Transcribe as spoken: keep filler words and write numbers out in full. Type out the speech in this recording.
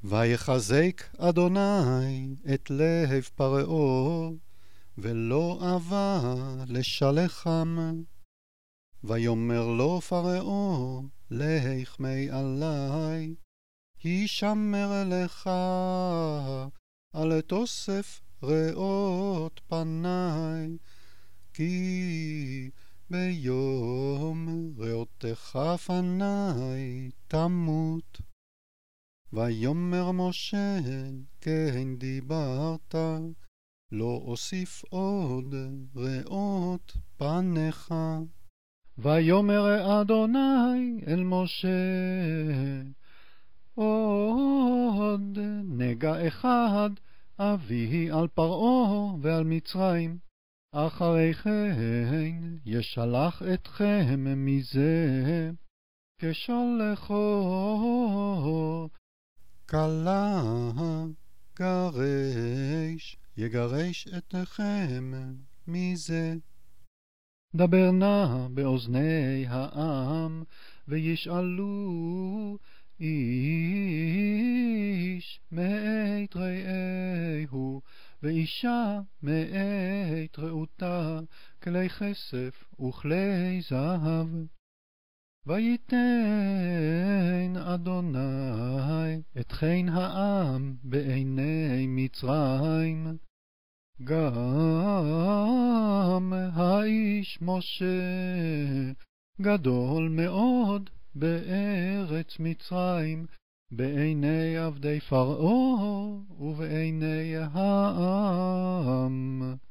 ויחזק אדוני את לב פרעה, ולא אבה לשלחם. ויאמר לו פרעה, לך מעלי, הישמר לך, אל תוסף ראות פני, כי ביום ראותך פני תמות. ויאמר משה, כן דיברת, לא אוסיף עוד ראות פניך. ויאמר אדוני אל משה, עוד נגע אחד אביא על פרעה ועל מצרים, אחרי כן ישלח אתכם מזה, כשלחו כלה גרש, יגרש אתכם מזה. דבר נא באוזני העם, וישאלו איש מאת רעהו, ואישה מאת רעותה, כלי כסף וכלי זהב. ויתן אדוני את חן העם בעיני מצרים. גם האיש משה גדול מאוד בארץ מצרים, בעיני עבדי פרעה ובעיני העם.